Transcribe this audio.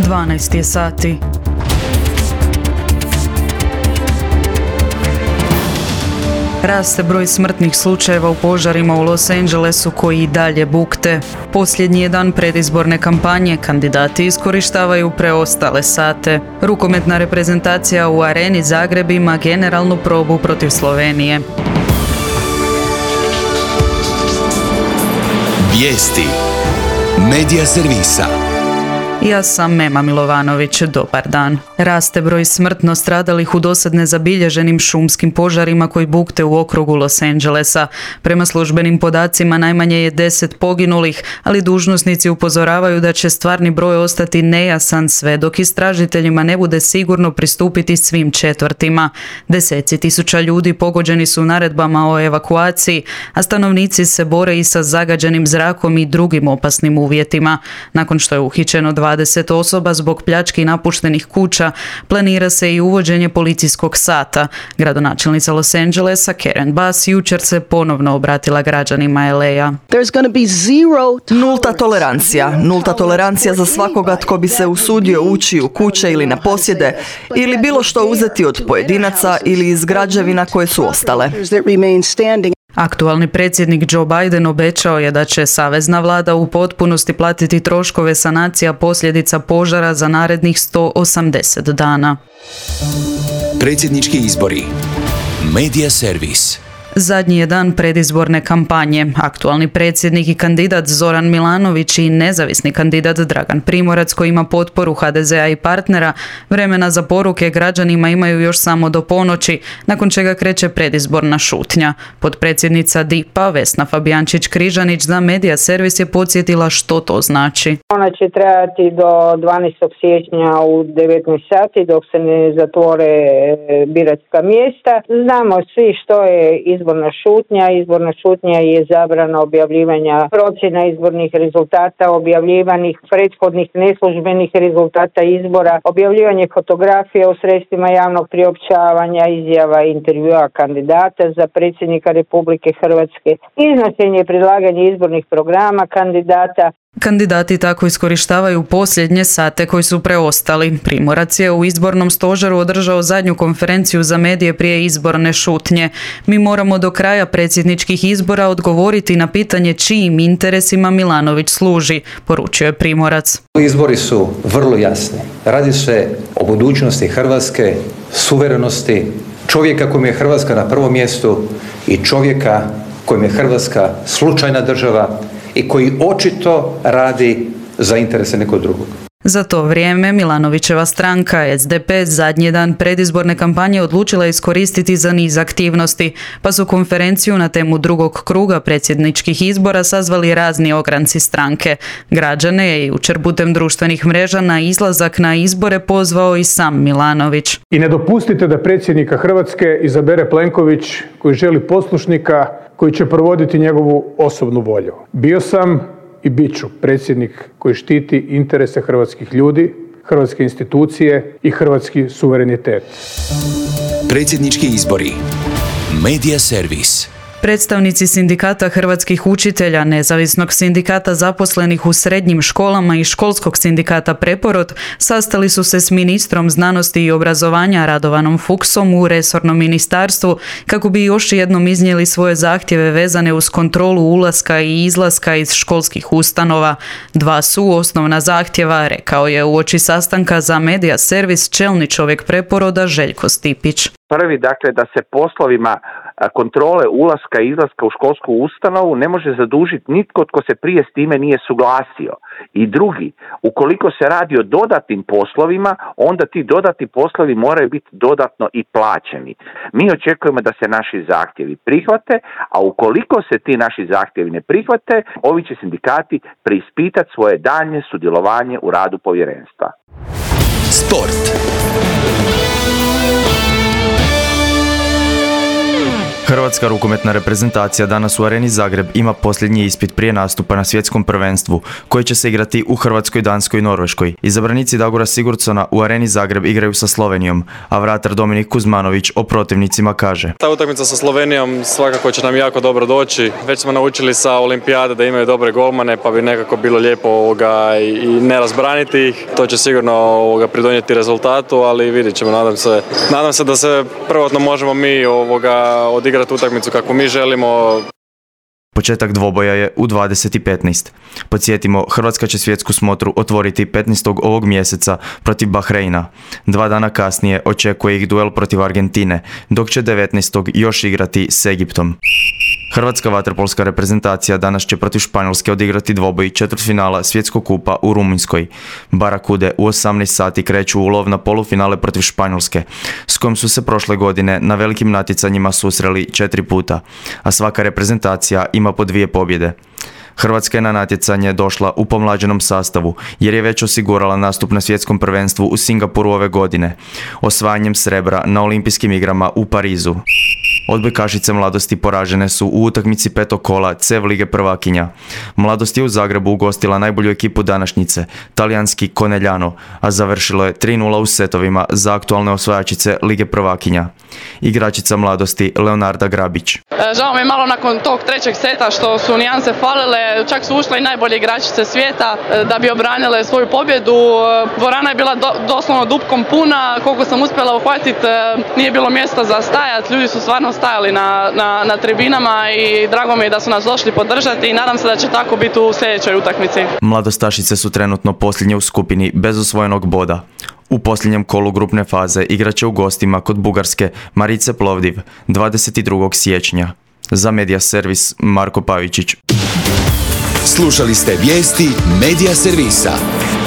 12 je sati. Raste broj smrtnih slučajeva u požarima u Los Angelesu koji i dalje bukte. Posljednji je dan predizborne kampanje, kandidati iskorištavaju preostale sate. Rukometna reprezentacija u Areni Zagreb ima generalnu probu protiv Slovenije. Vijesti Medija servisa. Ja sam Mema Milovanović, dobar dan. Raste broj smrtno stradalih u dosad nezabilježenim šumskim požarima koji bukte u okrugu Los Angelesa. Prema službenim podacima najmanje je 10 poginulih, ali dužnosnici upozoravaju da će stvarni broj ostati nejasan sve dok istražiteljima ne bude sigurno pristupiti svim četvrtima. Deseci tisuća ljudi pogođeni su naredbama o evakuaciji, a stanovnici se bore i sa zagađenim zrakom i drugim opasnim uvjetima. Nakon što je uhićeno 20 osoba zbog pljački napuštenih kuća, planira se i uvođenje policijskog sata. Gradonačelnica Los Angelesa Karen Bass jučer se ponovno obratila građanima LA-a. Nulta tolerancija za svakoga tko bi se usudio ući u kuće ili na posjede ili bilo što uzeti od pojedinaca ili iz građevina koje su ostale. Aktualni predsjednik Joe Biden obećao je da će savezna vlada u potpunosti platiti troškove sanacija posljedica požara za narednih 180 dana. Predsjednički izbori. Medija servis. Zadnji je dan predizborne kampanje. Aktualni predsjednik i kandidat Zoran Milanović i nezavisni kandidat Dragan Primorac, koji ima potporu HDZ-a i partnera, vremena za poruke građanima imaju još samo do ponoći, nakon čega kreće predizborna šutnja. Potpredsjednica DIP-a Vesna Fabijančić-Križanić za Medija servis je podsjetila što to znači. Ona će trajati do 12. siječnja u 19 sati dok se ne zatvore biračka mjesta. Znamo svi što je izborna šutnja. Izborna šutnja je zabrana objavljivanja procjena izbornih rezultata, objavljivanih prethodnih neslužbenih rezultata izbora, objavljivanje fotografija u sredstvima javnog priopćavanja, izjava i intervjua kandidata za predsjednika Republike Hrvatske, iznošenje i predlaganje izbornih programa kandidata. Kandidati tako iskorištavaju posljednje sate koji su preostali. Primorac je u izbornom stožeru održao zadnju konferenciju za medije prije izborne šutnje. Mi moramo do kraja predsjedničkih izbora odgovoriti na pitanje čijim interesima Milanović služi, poručio je Primorac. Izbori su vrlo jasni. Radi se o budućnosti Hrvatske, suverenosti, čovjeka kojem je Hrvatska na prvom mjestu i čovjeka kojem je Hrvatska slučajna država i koji očito radi za interese nekog drugog. Za to vrijeme Milanovićeva stranka SDP zadnji dan predizborne kampanje odlučila iskoristiti za niz aktivnosti, pa su konferenciju na temu drugog kruga predsjedničkih izbora sazvali razni ogranci stranke. Građane je jučer putem društvenih mreža na izlazak na izbore pozvao i sam Milanović. I ne dopustite da predsjednika Hrvatske izabere Plenković koji želi poslušnika koji će provoditi njegovu osobnu volju. Bio sam i bit ću predsjednik koji štiti interese hrvatskih ljudi, hrvatske institucije i hrvatski suverenitet. Predsjednički izbori. Medija servis. Predstavnici sindikata hrvatskih učitelja, nezavisnog sindikata zaposlenih u srednjim školama i školskog sindikata Preporod sastali su se s ministrom znanosti i obrazovanja Radovanom Fuchsom u resornom ministarstvu kako bi još jednom iznijeli svoje zahtjeve vezane uz kontrolu ulaska i izlaska iz školskih ustanova. Dva su osnovna zahtjeva, rekao je uoči sastanka za Medija servis čelni čovjek Preporoda Željko Stipić. Prvi, dakle, da se poslovima kontrole ulaska i izlaska u školsku ustanovu ne može zadužiti nitko tko se prije s time nije suglasio. I drugi, ukoliko se radi o dodatnim poslovima, onda ti dodatni poslovi moraju biti dodatno i plaćeni. Mi očekujemo da se naši zahtjevi prihvate, a ukoliko se ti naši zahtjevi ne prihvate, ovi će sindikati preispitati svoje daljnje sudjelovanje u radu povjerenstva. Sport. Hrvatska rukometna reprezentacija danas u Areni Zagreb ima posljednji ispit prije nastupa na svjetskom prvenstvu, koji će se igrati u Hrvatskoj, Danskoj i Norveškoj. Izabranici Dagora Sigurdsona u Areni Zagreb igraju sa Slovenijom, a vratar Dominik Kuzmanović o protivnicima kaže: Ta utakmica sa Slovenijom svakako će nam jako dobro doći. Već smo naučili sa Olimpijade da imaju dobre golmane, pa bi nekako bilo lijepo i ne razbraniti ih. To će sigurno pridonijeti rezultatu, ali vidjet ćemo, nadam se da se prvotno možemo mi odigrati utakmicu kako mi želimo. Početak dvoboja je u 20:15. Podsjetimo, Hrvatska će svjetsku smotru otvoriti 15. ovog mjeseca protiv Bahreina. 2 dana kasnije očekuje ih duel protiv Argentine, dok će 19. još igrati s Egiptom. Hrvatska vaterpolska reprezentacija danas će protiv Španjolske odigrati dvoboj četvrtfinala svjetskog kupa u Rumunjskoj. Barakude u 18 sati kreću u lov na polufinale protiv Španjolske, s kojom su se prošle godine na velikim natjecanjima susreli 4 puta, a svaka reprezentacija ima po 2 pobjede. Hrvatska je na natjecanje došla u pomlađenom sastavu, jer je već osigurala nastup na svjetskom prvenstvu u Singapuru ove godine, osvajanjem srebra na olimpijskim igrama u Parizu. Odbojkašice Mladosti poražene su u utakmici 5. kola CEV Lige prvakinja. Mladost je u Zagrebu ugostila najbolju ekipu današnjice, talijanski Conegliano, a završilo je 3:0 u setovima za aktualne osvajačice Lige prvakinja. Igračica Mladosti Leonarda Grabić: Žao mi je malo nakon tog trećeg seta što su nijanse falile, čak su ušle i najbolje igračice svijeta da bi obranile svoju pobjedu. Dvorana je bila doslovno dupkom puna, koliko sam uspjela uhvatiti nije bilo mjesta za stajat, ljudi su stvarno stajali na tribinama i drago mi je da su nas došli podržati i nadam se da će tako biti u sljedećoj utakmici. Mladostašice su trenutno posljednje u skupini bez osvojenog boda. U posljednjem kolu grupne faze igraće u gostima kod Bugarske Marice Plovdiv 22. siječnja. Za Media Servis Marko Pavičić. Slušali ste vijesti Media Servisa.